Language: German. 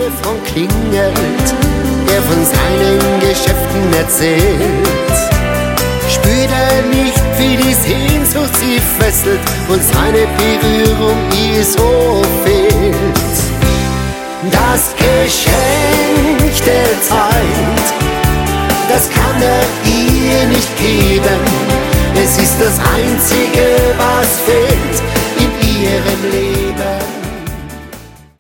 Telefon klingelt, er von seinen Geschäften erzählt. Spürt er nicht, wie die Sehnsucht sie fesselt und seine Berührung ihr so fehlt? Das Geschenk der Zeit, das kann er ihr nicht geben. Es ist das Einzige, was fehlt in ihrem Leben.